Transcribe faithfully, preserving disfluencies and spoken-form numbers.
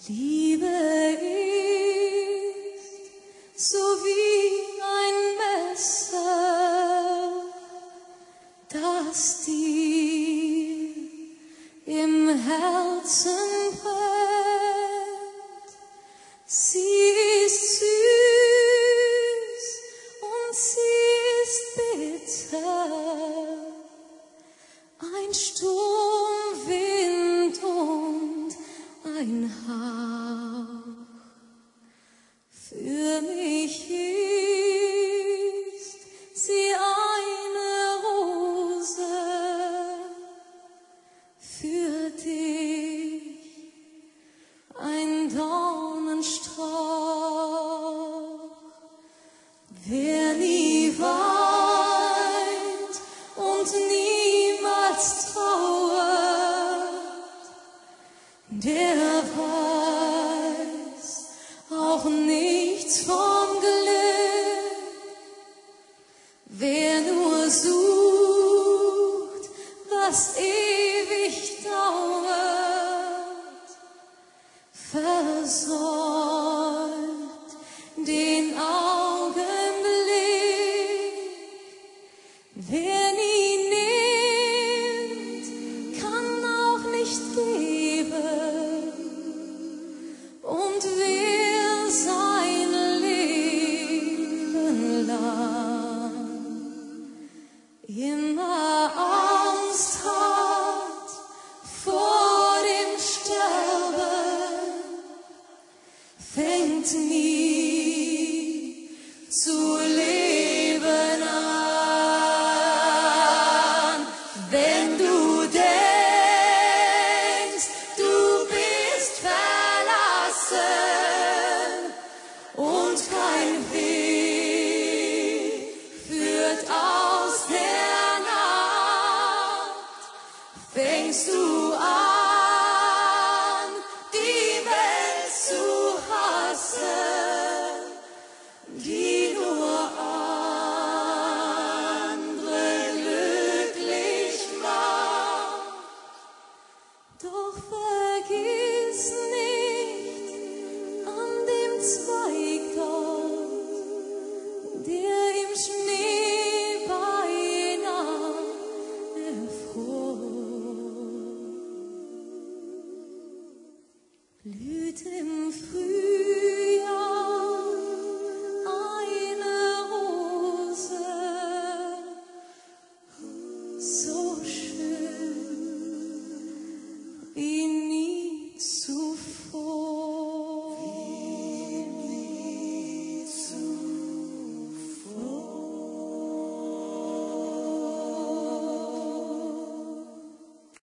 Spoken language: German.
Liebe ist so wie ein Messer, das dir im Herzen brennt. Sie ist süß und sie ist bitter, ein Sturmwind und ein Hauch. Für mich ist sie eine Rose, für dich ein Dornenstrauch. Wer nie weint und niemals trauert, der weiß auch nichts vom Glück. Wer nur sucht, was ewig dauert, versäumt den Augenblick. Wer nie nimmt, kann auch nicht geben. Und wer sein Leben lang immer Angst hat vor dem Sterben, fängt nie zu leben an. Wenn du denkst, du bist verlassen und kein Weg führt aus der Nacht, fängst du an, die Welt zu hassen, die nur andere glücklich macht. Doch vergiss